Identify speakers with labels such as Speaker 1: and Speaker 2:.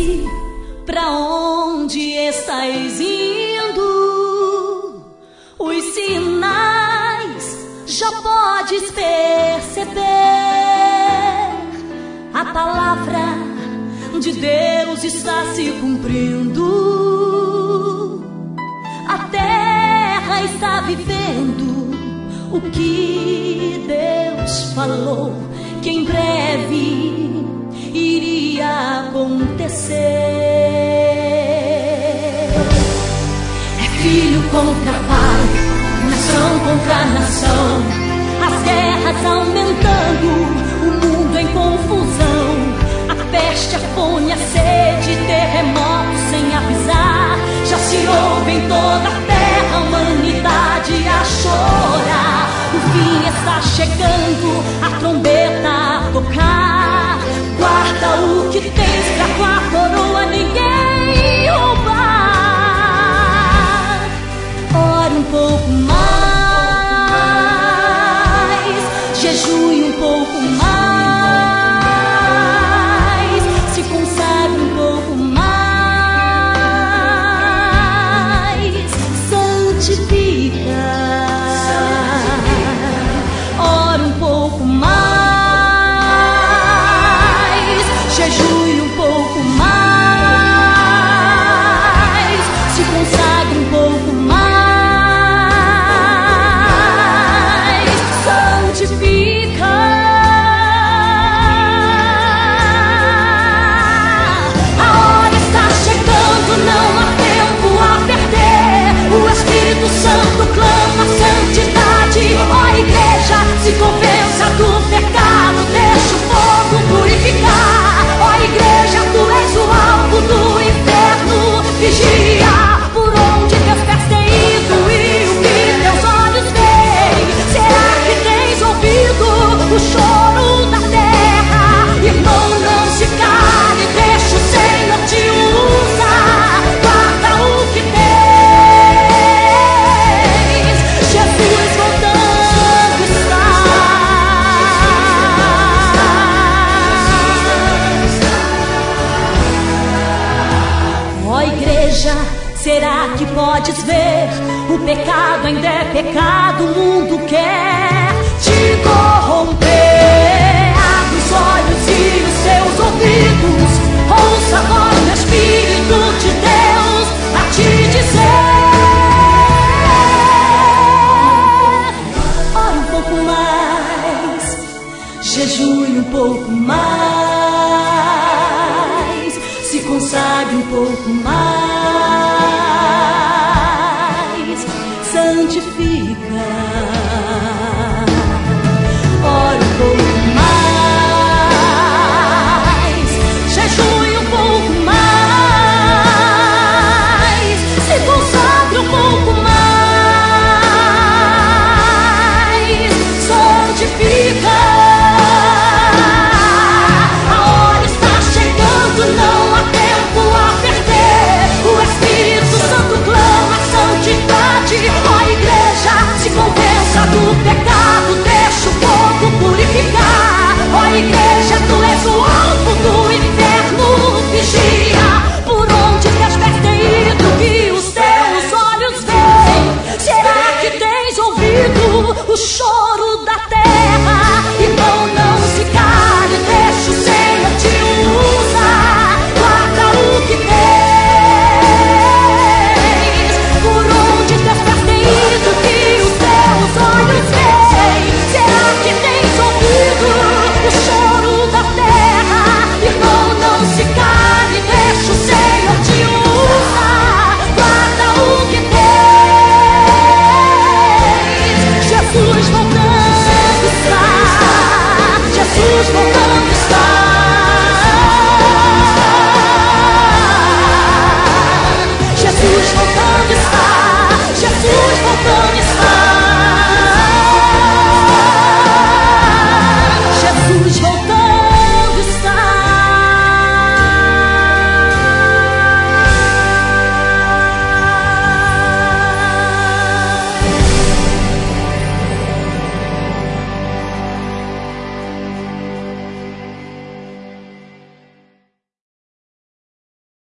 Speaker 1: Desce, pra onde estás indo? Os sinais já podes perceber. A palavra de Deus está se cumprindo. A terra está vivendo o que Deus falou que em breve iria acontecer. É filho contra pai, nação contra nação, as guerras aumentando, o mundo em confusão, a peste, a fome, a sede, terremotos sem avisar, já se ouve em toda a terra a humanidade a chorar. O fim está chegando, a trombeta a tocar. Guarda o que tens pra tua coroa ninguém roubar. Ore um pouco mais, jejue um pouco mais, se consagre um pouco mais, santifica. Ore um pouco mais, jejue um pouco mais, se consagre um pouco mais, santifica. A hora está chegando, não há tempo a perder. O Espírito Santo clama santidade. Ó igreja, se convença do pecado, deixa o fogo purificar. Ó igreja, tu és o alvo do inferno, vigia por onde teus pés têm ido e o que teus olhos veem. Será que tens ouvido o choro da terra? Irmão, não se cale, deixa o Senhor te usar. Guarda o que tens, Jesus voltando está. Ó igreja, será que podes ver? O pecado ainda é pecado, o mundo quer te corromper. Abre os olhos e os seus ouvidos, ouça a voz do Espírito de Deus a te dizer. Ore um pouco mais, jejue um pouco mais, se consagre um pouco mais, santifica. Ore um pouco mais, jejue um pouco mais, se consagre um pouco mais, santifica. A hora está chegando, não há tempo a perder. O Espírito Santo clama santidade. Ó igreja, se convença do pecado, deixa o fogo purificar. Ó igreja, tu és o alvo do inferno, vigia por onde teus pés têm ido e os teus olhos veem. Será que tens ouvido o choro da terra? Então não se cale, deixa o Senhor te usar. Guarda o que tens, por onde teus pés têm ido e os teus olhos veem. Será que tens ouvido o choro da terra? Irmão, não se cale, deixa o Senhor te usar. Guarda o que tens, Jesus voltando está. Jesus voltando está. Jesus voltando.